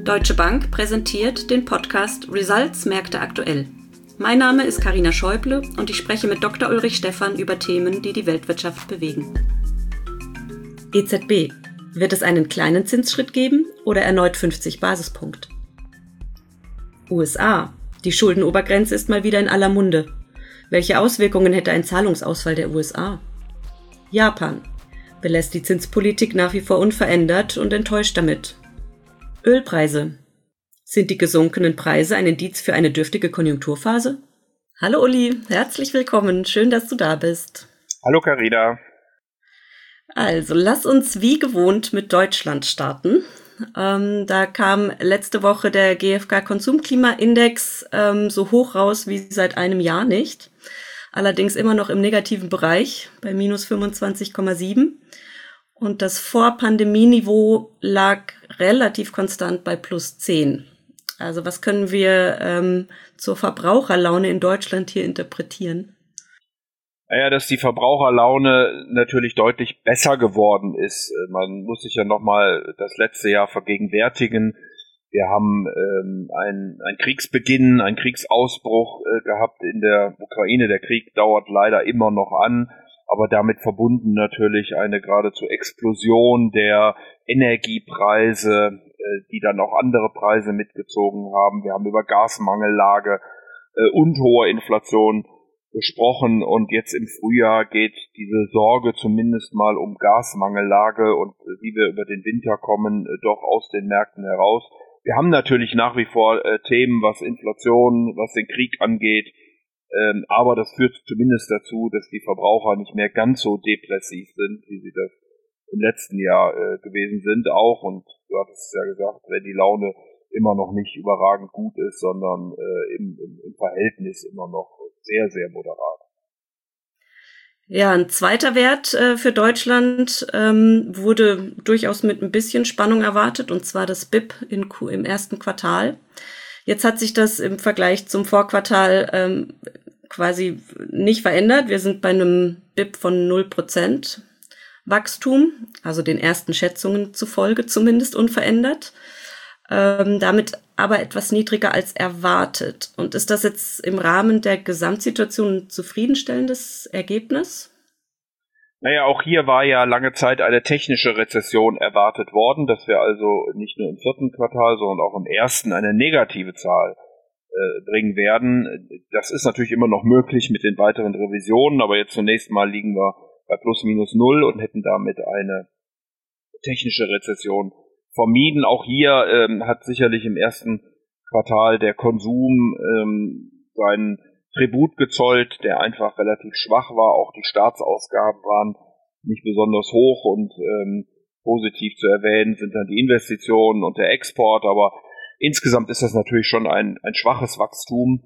Deutsche Bank präsentiert den Podcast Results Märkte aktuell. Mein Name ist Carina Schäuble und ich spreche mit Dr. Ulrich Stephan über Themen, die die Weltwirtschaft bewegen. EZB. Wird es einen kleinen Zinsschritt geben oder erneut 50 Basispunkte? USA. Die Schuldenobergrenze ist mal wieder in aller Munde. Welche Auswirkungen hätte ein Zahlungsausfall der USA? Japan. Belässt die Zinspolitik nach wie vor unverändert und enttäuscht damit. Ölpreise. Sind die gesunkenen Preise ein Indiz für eine dürftige Konjunkturphase? Hallo Uli, herzlich willkommen. Schön, dass du da bist. Hallo Carina. Also, lass uns wie gewohnt mit Deutschland starten. Da kam letzte Woche der GfK-Konsumklimaindex so hoch raus wie seit einem Jahr nicht. Allerdings immer noch im negativen Bereich bei minus 25,7. Und das Vor-Pandemie-Niveau lag relativ konstant bei plus 10. Also was können wir zur Verbraucherlaune in Deutschland hier interpretieren? Naja, dass die Verbraucherlaune natürlich deutlich besser geworden ist. Man muss sich ja nochmal das letzte Jahr vergegenwärtigen. Wir haben einen Kriegsbeginn, einen Kriegsausbruch gehabt in der Ukraine. Der Krieg dauert leider immer noch an, aber damit verbunden natürlich eine geradezu Explosion der Energiepreise, die dann auch andere Preise mitgezogen haben. Wir haben über Gasmangellage und hohe Inflation gesprochen und jetzt im Frühjahr geht diese Sorge zumindest mal um Gasmangellage und wie wir über den Winter kommen, doch aus den Märkten heraus. Wir haben natürlich nach wie vor Themen, was Inflation, was den Krieg angeht, aber das führt zumindest dazu, dass die Verbraucher nicht mehr ganz so depressiv sind, wie sie das im letzten Jahr gewesen sind auch. Und du hattest ja gesagt, wenn die Laune immer noch nicht überragend gut ist, sondern im Verhältnis immer noch sehr, sehr moderat. Ja, ein zweiter Wert für Deutschland wurde durchaus mit ein bisschen Spannung erwartet, und zwar das BIP im ersten Quartal. Jetzt hat sich das im Vergleich zum Vorquartal quasi nicht verändert. Wir sind bei einem BIP von 0% Wachstum, also den ersten Schätzungen zufolge zumindest unverändert. Damit aber etwas niedriger als erwartet. Und ist das jetzt im Rahmen der Gesamtsituation ein zufriedenstellendes Ergebnis? Naja, auch hier war ja lange Zeit eine technische Rezession erwartet worden, dass wir also nicht nur im vierten Quartal, sondern auch im ersten eine negative Zahl bringen werden. Das ist natürlich immer noch möglich mit den weiteren Revisionen, aber jetzt zunächst mal liegen wir bei plus minus null und hätten damit eine technische Rezession vermieden. Auch hier hat sicherlich im ersten Quartal der Konsum seinen Tribut gezollt, der einfach relativ schwach war. Auch die Staatsausgaben waren nicht besonders hoch und positiv zu erwähnen sind dann die Investitionen und der Export, aber insgesamt ist das natürlich schon ein schwaches Wachstum.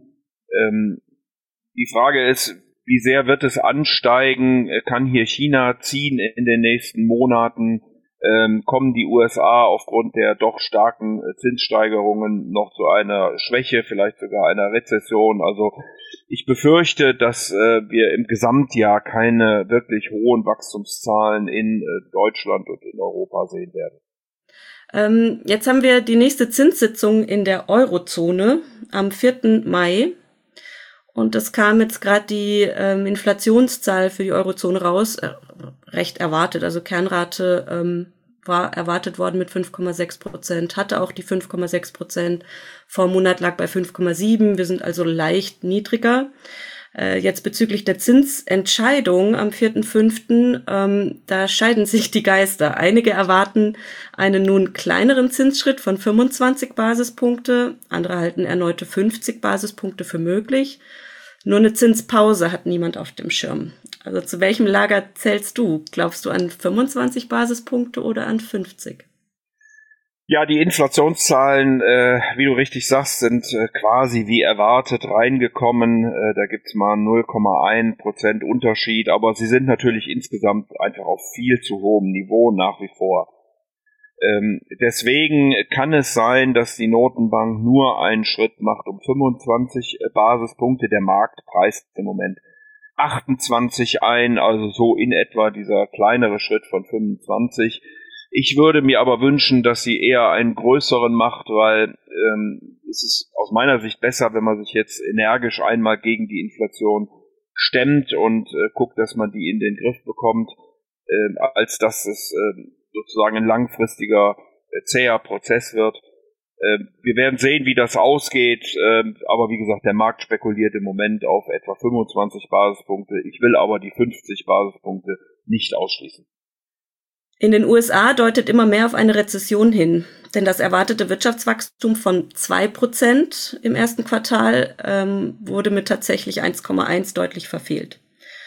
Die Frage ist, wie sehr wird es ansteigen? Kann hier China ziehen in den nächsten Monaten? Kommen die USA aufgrund der doch starken Zinssteigerungen noch zu einer Schwäche, vielleicht sogar einer Rezession? Also ich befürchte, dass wir im Gesamtjahr keine wirklich hohen Wachstumszahlen in Deutschland und in Europa sehen werden. Jetzt haben wir die nächste Zinssitzung in der Eurozone am 4. Mai. Und es kam jetzt gerade die Inflationszahl für die Eurozone raus, recht erwartet. Also Kernrate war erwartet worden mit 5,6%, hatte auch die 5,6%. Vor einem Monat lag bei 5,7%. Wir sind also leicht niedriger. Jetzt bezüglich der Zinsentscheidung am 4.5., da scheiden sich die Geister. Einige erwarten einen nun kleineren Zinsschritt von 25 Basispunkte, andere halten erneute 50 Basispunkte für möglich. Nur eine Zinspause hat niemand auf dem Schirm. Also zu welchem Lager zählst du? Glaubst du an 25 Basispunkte oder an 50? Ja, die Inflationszahlen, wie du richtig sagst, sind quasi wie erwartet reingekommen. Da gibt's mal 0,1% Unterschied, aber sie sind natürlich insgesamt einfach auf viel zu hohem Niveau nach wie vor. Deswegen kann es sein, dass die Notenbank nur einen Schritt macht um 25 Basispunkte. Der Markt preist im Moment 28 ein, also so in etwa dieser kleinere Schritt von 25. Ich würde mir aber wünschen, dass sie eher einen größeren macht, weil es ist aus meiner Sicht besser, wenn man sich jetzt energisch einmal gegen die Inflation stemmt und guckt, dass man die in den Griff bekommt, als dass es sozusagen ein langfristiger, zäher Prozess wird. Wir werden sehen, wie das ausgeht, aber wie gesagt, der Markt spekuliert im Moment auf etwa 25 Basispunkte. Ich will aber die 50 Basispunkte nicht ausschließen. In den USA deutet immer mehr auf eine Rezession hin, denn das erwartete Wirtschaftswachstum von 2% im ersten Quartal wurde mit tatsächlich 1,1 deutlich verfehlt.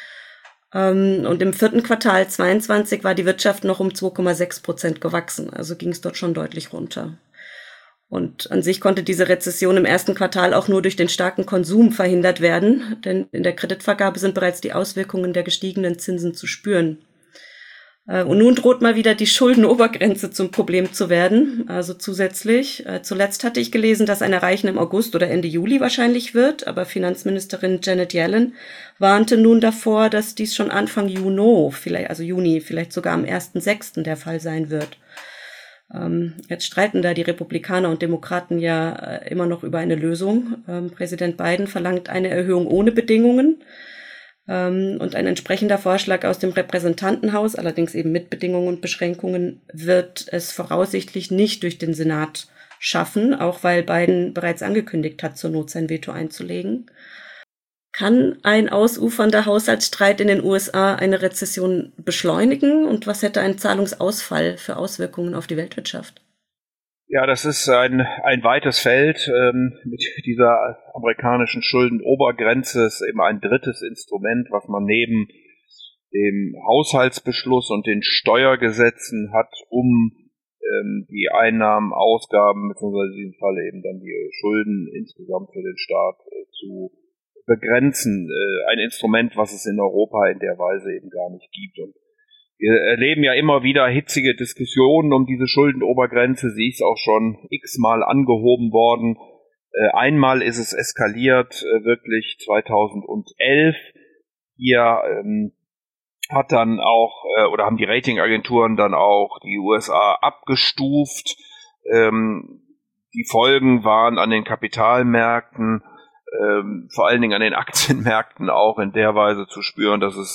Und im vierten Quartal 22 war die Wirtschaft noch um 2,6% gewachsen, also ging es dort schon deutlich runter. Und an sich konnte diese Rezession im ersten Quartal auch nur durch den starken Konsum verhindert werden, denn in der Kreditvergabe sind bereits die Auswirkungen der gestiegenen Zinsen zu spüren. Und nun droht mal wieder die Schuldenobergrenze zum Problem zu werden, also zusätzlich. Zuletzt hatte ich gelesen, dass ein Erreichen im August oder Ende Juli wahrscheinlich wird, aber Finanzministerin Janet Yellen warnte nun davor, dass dies schon Anfang Juni, vielleicht sogar am 1.6. der Fall sein wird. Jetzt streiten da die Republikaner und Demokraten ja immer noch über eine Lösung. Präsident Biden verlangt eine Erhöhung ohne Bedingungen. Und ein entsprechender Vorschlag aus dem Repräsentantenhaus, allerdings eben mit Bedingungen und Beschränkungen, wird es voraussichtlich nicht durch den Senat schaffen, auch weil Biden bereits angekündigt hat, zur Not sein Veto einzulegen. Kann ein ausufernder Haushaltsstreit in den USA eine Rezession beschleunigen? Und was hätte ein Zahlungsausfall für Auswirkungen auf die Weltwirtschaft? Ja, das ist ein weites Feld. Mit dieser amerikanischen Schuldenobergrenze ist eben ein drittes Instrument, was man neben dem Haushaltsbeschluss und den Steuergesetzen hat, um die Einnahmen, Ausgaben, beziehungsweise in diesem Fall eben dann die Schulden insgesamt für den Staat zu begrenzen. Ein Instrument, was es in Europa in der Weise eben gar nicht gibt. Und wir erleben ja immer wieder hitzige Diskussionen um diese Schuldenobergrenze. Sie ist auch schon x-mal angehoben worden. Einmal ist es eskaliert, wirklich 2011. Hier hat dann auch, oder haben die Ratingagenturen dann auch die USA abgestuft. Die Folgen waren an den Kapitalmärkten, vor allen Dingen an den Aktienmärkten auch in der Weise zu spüren, dass es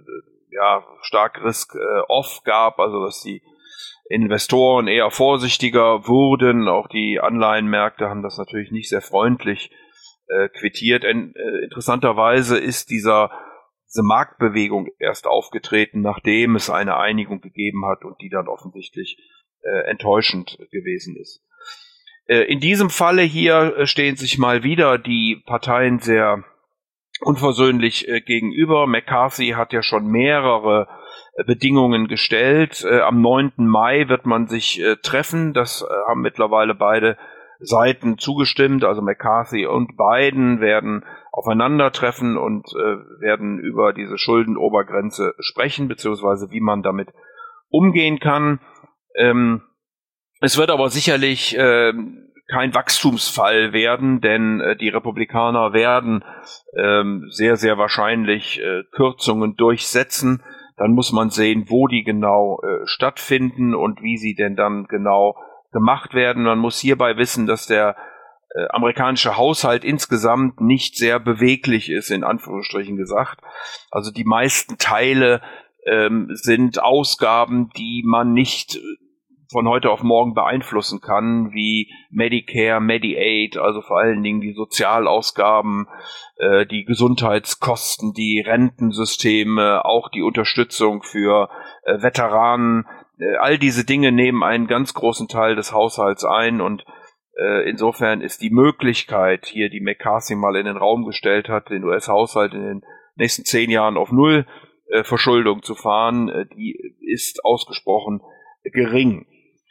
stark Risk-Off gab, also dass die Investoren eher vorsichtiger wurden. Auch die Anleihenmärkte haben das natürlich nicht sehr freundlich quittiert. Interessanterweise ist diese Marktbewegung erst aufgetreten, nachdem es eine Einigung gegeben hat und die dann offensichtlich enttäuschend gewesen ist. In diesem Falle hier stehen sich mal wieder die Parteien sehr unversöhnlich gegenüber. McCarthy hat ja schon mehrere Bedingungen gestellt. Am 9. Mai wird man sich treffen. Das haben mittlerweile beide Seiten zugestimmt. Also McCarthy und Biden werden aufeinandertreffen und werden über diese Schuldenobergrenze sprechen, beziehungsweise wie man damit umgehen kann. Es wird aber sicherlich kein Wachstumsfall werden, denn die Republikaner werden sehr, sehr wahrscheinlich Kürzungen durchsetzen. Dann muss man sehen, wo die genau stattfinden und wie sie denn dann genau gemacht werden. Man muss hierbei wissen, dass der amerikanische Haushalt insgesamt nicht sehr beweglich ist, in Anführungsstrichen gesagt. Also die meisten Teile sind Ausgaben, die man nicht von heute auf morgen beeinflussen kann, wie Medicare, Medicaid, also vor allen Dingen die Sozialausgaben, die Gesundheitskosten, die Rentensysteme, auch die Unterstützung für Veteranen. All diese Dinge nehmen einen ganz großen Teil des Haushalts ein und insofern ist die Möglichkeit, hier die McCarthy mal in den Raum gestellt hat, den US-Haushalt in den nächsten 10 Jahren auf Null Verschuldung zu fahren, die ist ausgesprochen gering.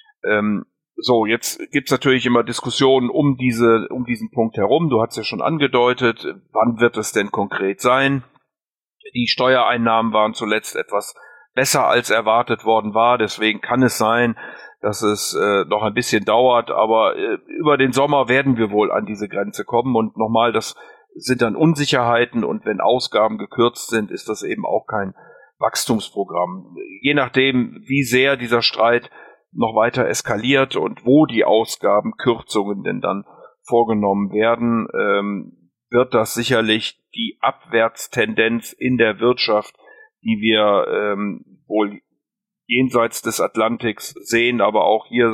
Jetzt gibt's natürlich immer Diskussionen um diesen Punkt herum. Du hast ja schon angedeutet, wann wird es denn konkret sein? Die Steuereinnahmen waren zuletzt etwas besser als erwartet worden war, deswegen kann es sein, dass es noch ein bisschen dauert, aber über den Sommer werden wir wohl an diese Grenze kommen und nochmal, das sind dann Unsicherheiten und wenn Ausgaben gekürzt sind, ist das eben auch kein Wachstumsprogramm. Je nachdem, wie sehr dieser Streit noch weiter eskaliert und wo die Ausgabenkürzungen denn dann vorgenommen werden, wird das sicherlich die Abwärtstendenz in der Wirtschaft, die wir wohl jenseits des Atlantiks sehen, aber auch hier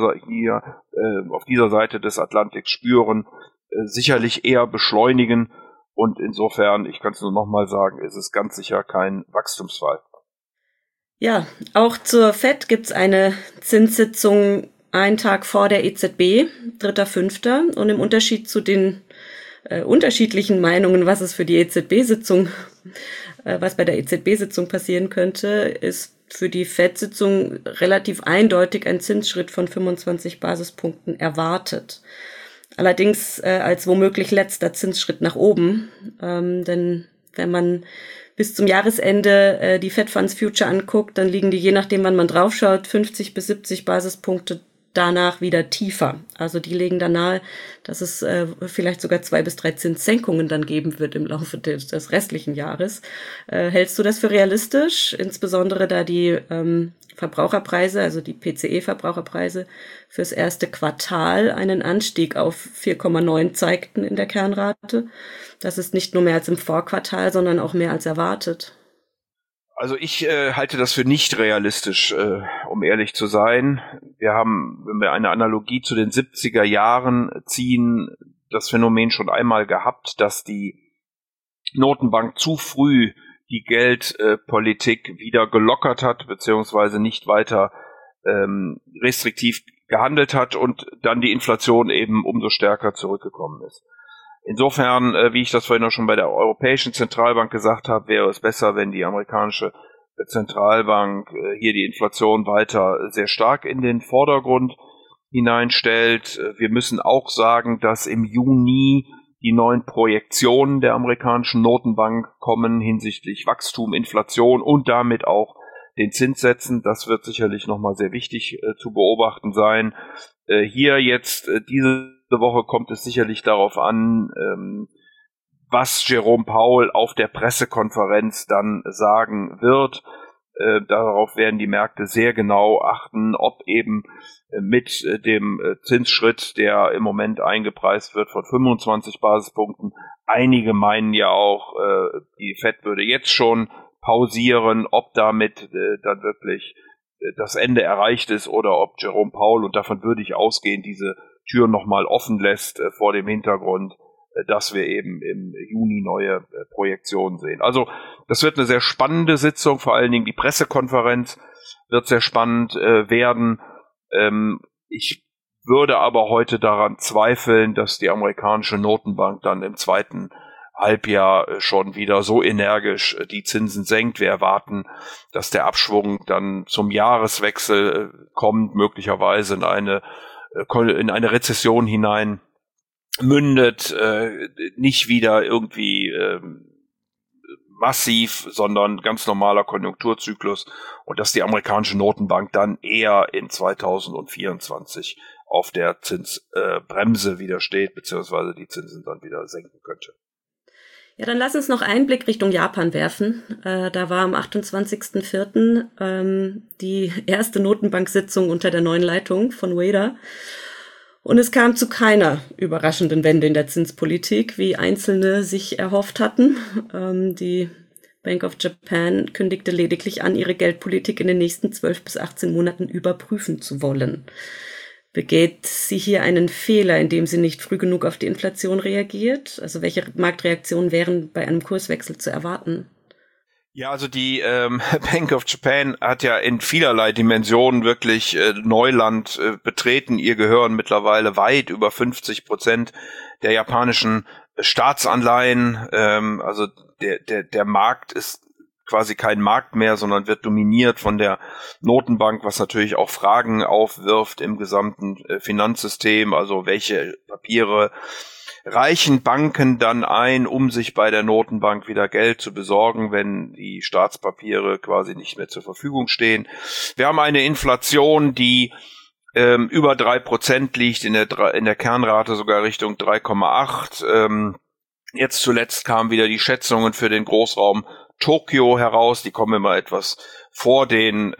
auf dieser Seite des Atlantiks spüren, sicherlich eher beschleunigen. Und insofern, ich kann es nur nochmal sagen, ist es ganz sicher kein Wachstumsfall. Ja, auch zur FED gibt's eine Zinssitzung einen Tag vor der EZB, 3.5. Und im Unterschied zu den unterschiedlichen Meinungen, was es für die EZB-Sitzung, was bei der EZB-Sitzung passieren könnte, ist für die FED-Sitzung relativ eindeutig ein Zinsschritt von 25 Basispunkten erwartet. Allerdings als womöglich letzter Zinsschritt nach oben, denn wenn man bis zum Jahresende die Fed Funds Future anguckt, dann liegen die, je nachdem wann man draufschaut, 50 bis 70 Basispunkte danach wieder tiefer. Also die legen da nahe, dass es vielleicht sogar 2 bis 3 Zinssenkungen dann geben wird im Laufe des restlichen Jahres. Hältst du das für realistisch? Insbesondere da die Verbraucherpreise, also die PCE-Verbraucherpreise fürs erste Quartal einen Anstieg auf 4,9 zeigten in der Kernrate. Das ist nicht nur mehr als im Vorquartal, sondern auch mehr als erwartet. Also ich halte das für nicht realistisch, um ehrlich zu sein. Wir haben, wenn wir eine Analogie zu den 70er Jahren ziehen, das Phänomen schon einmal gehabt, dass die Notenbank zu früh die Geldpolitik wieder gelockert hat, beziehungsweise nicht weiter restriktiv gehandelt hat und dann die Inflation eben umso stärker zurückgekommen ist. Insofern, wie ich das vorhin auch schon bei der Europäischen Zentralbank gesagt habe, wäre es besser, wenn die amerikanische Zentralbank hier die Inflation weiter sehr stark in den Vordergrund hineinstellt. Wir müssen auch sagen, dass im Juni die neuen Projektionen der amerikanischen Notenbank kommen hinsichtlich Wachstum, Inflation und damit auch den Zinssätzen. Das wird sicherlich nochmal sehr wichtig zu beobachten sein. Hier jetzt diese Woche kommt es sicherlich darauf an, was Jerome Powell auf der Pressekonferenz dann sagen wird. Darauf werden die Märkte sehr genau achten, ob eben mit dem Zinsschritt, der im Moment eingepreist wird von 25 Basispunkten, einige meinen ja auch, die Fed würde jetzt schon pausieren, ob damit dann wirklich das Ende erreicht ist oder ob Jerome Powell, und davon würde ich ausgehen, diese Tür nochmal offen lässt vor dem Hintergrund, dass wir eben im Juni neue Projektionen sehen. Also das wird eine sehr spannende Sitzung, vor allen Dingen die Pressekonferenz wird sehr spannend werden. Ich würde aber heute daran zweifeln, dass die amerikanische Notenbank dann im zweiten Halbjahr schon wieder so energisch die Zinsen senkt. Wir erwarten, dass der Abschwung dann zum Jahreswechsel kommt, möglicherweise in eine Rezession hinein mündet, nicht wieder irgendwie massiv, sondern ganz normaler Konjunkturzyklus, und dass die amerikanische Notenbank dann eher in 2024 auf der Zinsbremse wieder steht, beziehungsweise die Zinsen dann wieder senken könnte. Ja, dann lass uns noch einen Blick Richtung Japan werfen. Da war am 28.04. Die erste Notenbank-Sitzung unter der neuen Leitung von Ueda. Und es kam zu keiner überraschenden Wende in der Zinspolitik, wie Einzelne sich erhofft hatten. Die Bank of Japan kündigte lediglich an, ihre Geldpolitik in den nächsten 12 bis 18 Monaten überprüfen zu wollen. Begeht sie hier einen Fehler, indem sie nicht früh genug auf die Inflation reagiert? Also welche Marktreaktionen wären bei einem Kurswechsel zu erwarten? Ja, also die Bank of Japan hat ja in vielerlei Dimensionen wirklich Neuland betreten. Ihr gehören mittlerweile weit über 50% der japanischen Staatsanleihen. Also der Markt ist quasi kein Markt mehr, sondern wird dominiert von der Notenbank, was natürlich auch Fragen aufwirft im gesamten Finanzsystem. Also welche Papiere reichen Banken dann ein, um sich bei der Notenbank wieder Geld zu besorgen, wenn die Staatspapiere quasi nicht mehr zur Verfügung stehen. Wir haben eine Inflation, die über 3% liegt, in der Kernrate sogar Richtung 3,8. Jetzt zuletzt kamen wieder die Schätzungen für den Großraum Tokio heraus, die kommen immer etwas vor den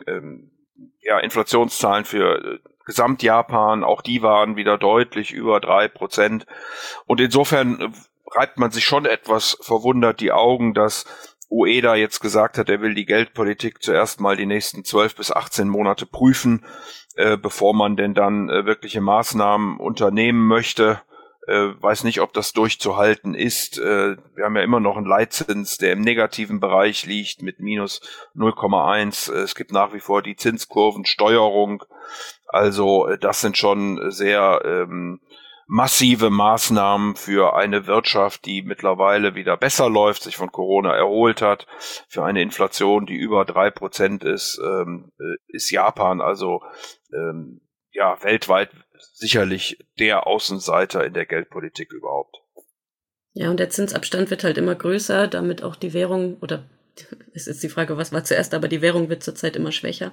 Inflationszahlen für Gesamtjapan, auch die waren wieder deutlich über 3%. Und insofern reibt man sich schon etwas verwundert die Augen, dass Ueda jetzt gesagt hat, er will die Geldpolitik zuerst mal die nächsten 12 bis 18 Monate prüfen, bevor man denn dann wirkliche Maßnahmen unternehmen möchte. Weiß nicht, ob das durchzuhalten ist. Wir haben ja immer noch einen Leitzins, der im negativen Bereich liegt mit minus 0,1. Es gibt nach wie vor die Zinskurvensteuerung. Also das sind schon sehr massive Maßnahmen für eine Wirtschaft, die mittlerweile wieder besser läuft, sich von Corona erholt hat. Für eine Inflation, die über 3% ist Japan also weltweit sicherlich der Außenseiter in der Geldpolitik überhaupt. Ja, und der Zinsabstand wird halt immer größer, damit auch die Währung, oder es ist die Frage, was war zuerst, aber die Währung wird zurzeit immer schwächer.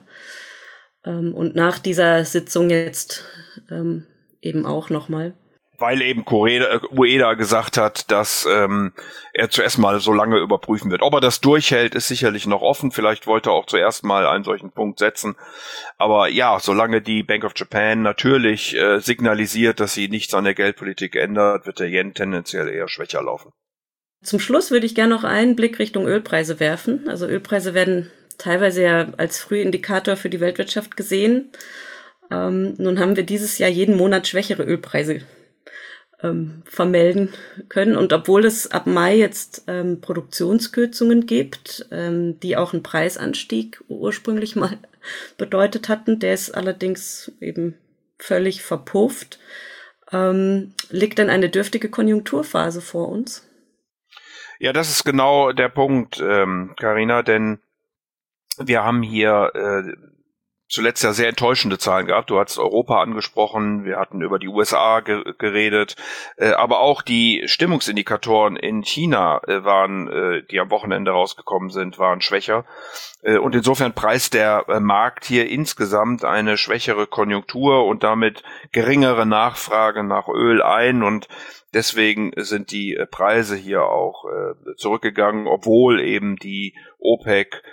Und nach dieser Sitzung jetzt eben auch nochmal. Weil eben Ueda gesagt hat, dass er zuerst mal so lange überprüfen wird. Ob er das durchhält, ist sicherlich noch offen. Vielleicht wollte er auch zuerst mal einen solchen Punkt setzen. Aber ja, solange die Bank of Japan natürlich signalisiert, dass sie nichts an der Geldpolitik ändert, wird der Yen tendenziell eher schwächer laufen. Zum Schluss würde ich gerne noch einen Blick Richtung Ölpreise werfen. Also Ölpreise werden teilweise ja als Frühindikator für die Weltwirtschaft gesehen. Nun haben wir dieses Jahr jeden Monat schwächere Ölpreise vermelden können. Und obwohl es ab Mai jetzt Produktionskürzungen gibt, die auch einen Preisanstieg ursprünglich mal bedeutet hatten, der ist allerdings eben völlig verpufft, liegt dann eine dürftige Konjunkturphase vor uns. Ja, das ist genau der Punkt, Carina, denn wir haben hier zuletzt ja sehr enttäuschende Zahlen gehabt. Du hattest Europa angesprochen, wir hatten über die USA geredet, aber auch die Stimmungsindikatoren in China waren, die am Wochenende rausgekommen sind, waren schwächer. Und insofern preist der Markt hier insgesamt eine schwächere Konjunktur und damit geringere Nachfrage nach Öl ein, und deswegen sind die Preise hier auch zurückgegangen, obwohl eben die OPEC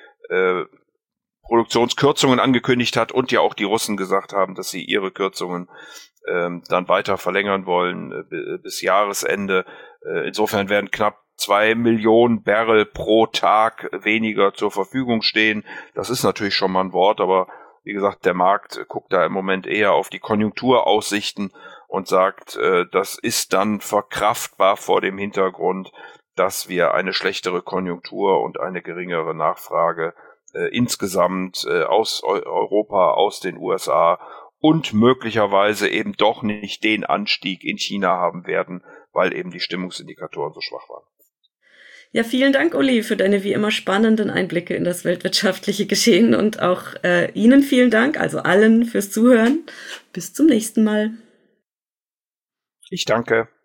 Produktionskürzungen angekündigt hat und ja auch die Russen gesagt haben, dass sie ihre Kürzungen dann weiter verlängern wollen bis Jahresende. Insofern werden knapp 2 Millionen Barrel pro Tag weniger zur Verfügung stehen. Das ist natürlich schon mal ein Wort, aber wie gesagt, der Markt guckt da im Moment eher auf die Konjunkturaussichten und sagt, das ist dann verkraftbar vor dem Hintergrund, dass wir eine schlechtere Konjunktur und eine geringere Nachfrage insgesamt aus Europa, aus den USA und möglicherweise eben doch nicht den Anstieg in China haben werden, weil eben die Stimmungsindikatoren so schwach waren. Ja, vielen Dank, Uli, für deine wie immer spannenden Einblicke in das weltwirtschaftliche Geschehen und auch Ihnen vielen Dank, also allen, fürs Zuhören. Bis zum nächsten Mal. Ich danke.